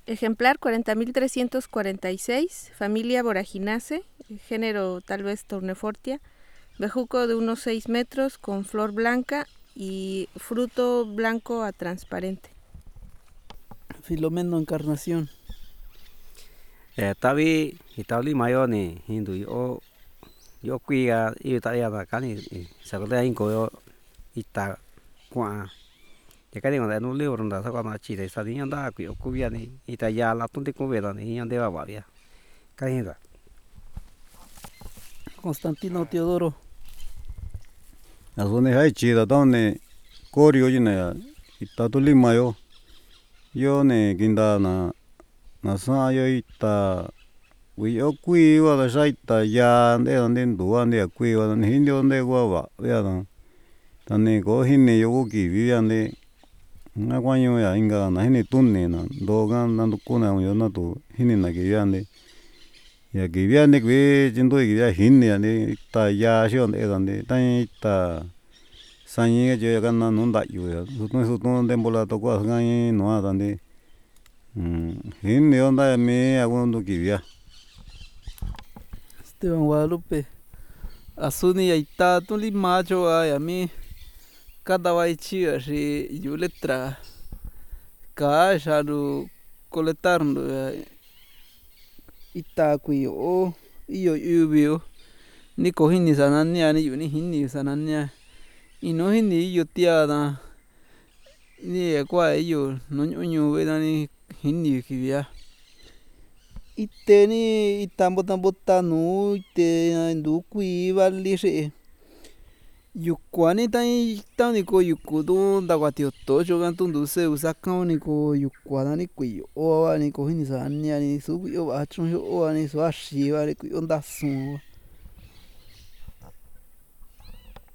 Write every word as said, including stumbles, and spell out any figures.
Ejemplar cuarenta mil trescientos cuarenta y seis, familia Voraginaceae, género tal vez Tournefortia, bejuco de unos seis metros con flor blanca y fruto blanco a transparente. Filomeno Encarnación. Eh, tavi itali mayo ni hindu yo yo kuiga i ta ya da kani sa ko da inko yo ita kwa ya kani ngada no le ronda sa kwa chi de sa ni anda ku yo ku ya ni ita ya la tunti ku ve da ni ande va va ya kani da Constantino Teodoro. Azone hai chi da donne korio jine ita to lima yo yo ne ginda na na sa yo ita wi yo kui wa da sa ita ya de donde ndu ande kui wa ni hindio de wa wa ya da tani ko hini yo ki vi ande na kwa yo ya inga na hini tunne na do ga na do kuna yo na to hini na ki ande ya ki vi ande kwe jindo ki ya hini ande ita ya shi ande ande ta ita sa ni je ga na no nda yo ya su tu su tu de bola to kwa ga ni no ande hini onda me hago ndo ki vi Esteban Guadalupe. Azuni ya ita tu lima cho a mi cada vai chi a shi yu letra ka sharu coletarndo ita kui o iyo yubio ni ko hini sanania ni yu ni hini sanania ino hini yo tiada ni kwa iyo no nyu ve ni hini kivia ite ni itambo tambo tanu ite ndu kui vali xe yukua ni tai tani ko yuku du nda kwa tio to cho gan tu ndu se usa kan ni ko yukua da ni kui o ni ko hini sanania ni su yo ba chon yo o ni so a shi va ni kui onda sun